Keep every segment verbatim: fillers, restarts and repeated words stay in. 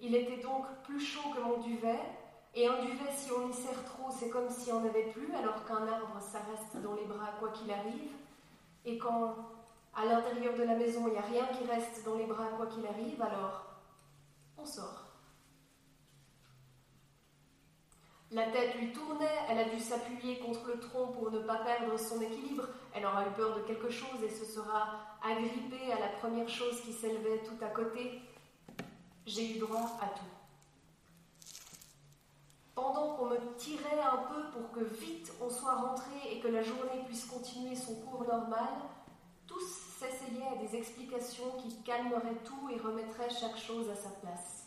Il était donc plus chaud que mon duvet, et un duvet, si on y serre trop, c'est comme si on n'avait plus, alors qu'un arbre, ça reste dans les bras quoi qu'il arrive. Et quand, à l'intérieur de la maison, il n'y a rien qui reste dans les bras quoi qu'il arrive, alors on sort. La tête lui tournait, elle a dû s'appuyer contre le tronc pour ne pas perdre son équilibre. Elle aura eu peur de quelque chose et se sera agrippée à la première chose qui s'élevait tout à côté. J'ai eu droit à tout. Pendant qu'on me tirait un peu pour que vite on soit rentré et que la journée puisse continuer son cours normal, tous s'essayaient à des explications qui calmeraient tout et remettraient chaque chose à sa place.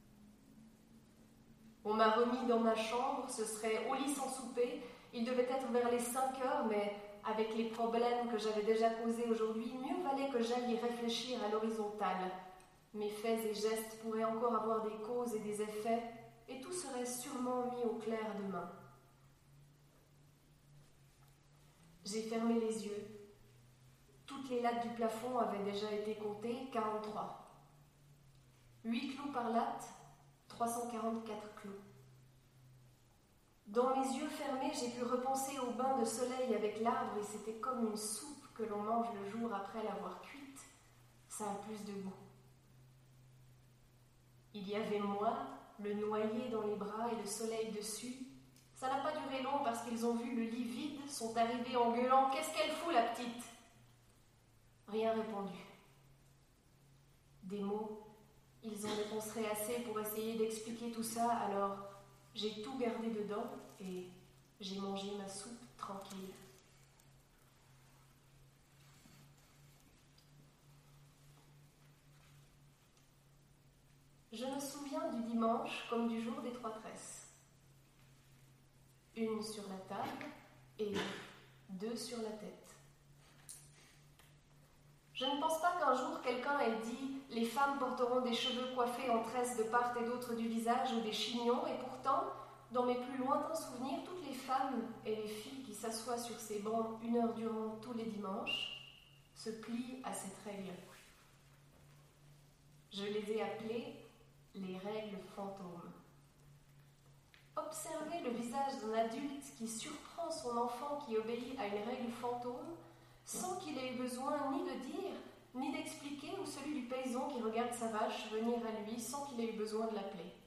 On m'a remis dans ma chambre, ce serait au lit sans souper. Il devait être vers les cinq heures, mais avec les problèmes que j'avais déjà causés aujourd'hui, mieux valait que j'aille y réfléchir à l'horizontale. Mes faits et gestes pourraient encore avoir des causes et des effets, et tout serait sûrement mis au clair demain. J'ai fermé les yeux. Toutes les lattes du plafond avaient déjà été comptées, quarante-trois. Huit clous par latte, trois cent quarante-quatre clous. Dans mes yeux fermés, j'ai pu repenser au bain de soleil avec l'arbre et c'était comme une soupe que l'on mange le jour après l'avoir cuite. Ça a plus de goût. Il y avait moi, le noyer dans les bras et le soleil dessus. Ça n'a pas duré long parce qu'ils ont vu le lit vide, sont arrivés en gueulant « Qu'est-ce qu'elle fout, la petite ?» Rien répondu. Des mots, ils en dépenseraient assez pour essayer d'expliquer tout ça, alors j'ai tout gardé dedans et j'ai mangé ma soupe tranquille. Je me souviens du dimanche comme du jour des trois tresses. Une sur la table et deux sur la tête. Je ne pense pas qu'un jour quelqu'un ait dit « Les femmes porteront des cheveux coiffés en tresses de part et d'autre du visage ou des chignons » et pourtant, dans mes plus lointains souvenirs, toutes les femmes et les filles qui s'assoient sur ces bancs une heure durant tous les dimanches se plient à cette règle. Je les ai appelées les règles fantômes. Observer le visage d'un adulte qui surprend son enfant qui obéit à une règle fantôme sans qu'il ait eu besoin ni de dire, ni d'expliquer, ou celui du paysan qui regarde sa vache venir à lui sans qu'il ait eu besoin de l'appeler.